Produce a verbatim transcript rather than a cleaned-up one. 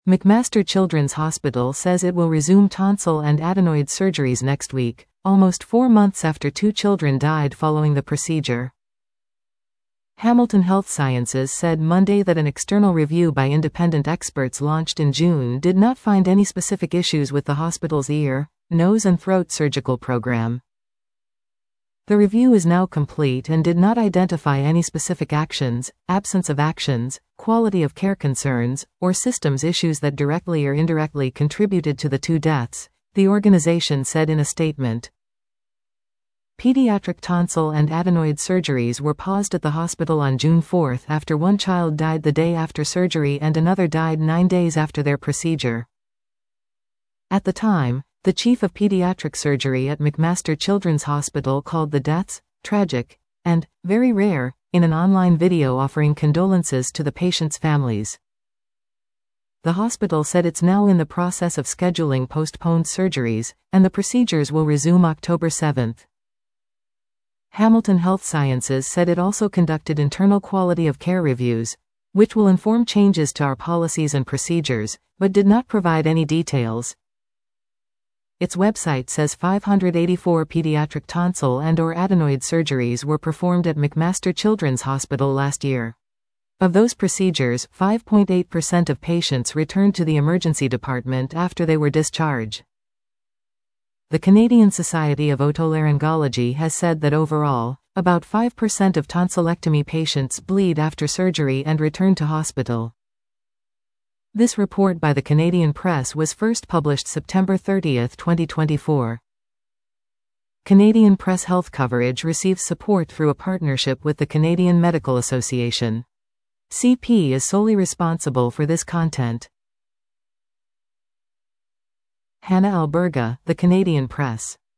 McMaster Children's Hospital says it will resume tonsil and adenoid surgeries next week, almost four months after two children died following the procedure. Hamilton Health Sciences said Monday that an external review by independent experts launched in June did not find any specific issues with the hospital's ear, nose and throat surgical program. The review is now complete and did not identify any specific actions, absence of actions, quality of care concerns, or systems issues that directly or indirectly contributed to the two deaths, the organization said in a statement. Pediatric tonsil and adenoid surgeries were paused at the hospital on June fourth after one child died the day after surgery and another died nine days after their procedure. At the time, the chief of pediatric surgery at McMaster Children's Hospital called the deaths tragic and very rare in an online video offering condolences to the patients' families. The hospital said it's now in the process of scheduling postponed surgeries, and the procedures will resume October seventh. Hamilton Health Sciences said it also conducted internal quality of care reviews, which will inform changes to our policies and procedures, but did not provide any details. Its website says five hundred eighty-four pediatric tonsil and or adenoid surgeries were performed at McMaster Children's Hospital last year. Of those procedures, five point eight percent of patients returned to the emergency department after they were discharged. The Canadian Society of Otolaryngology has said that overall, about five percent of tonsillectomy patients bleed after surgery and return to hospital. This report by the Canadian Press was first published September thirtieth, twenty twenty-four. Canadian Press Health coverage receives support through a partnership with the Canadian Medical Association. C P is solely responsible for this content. Hannah Alberga, The Canadian Press.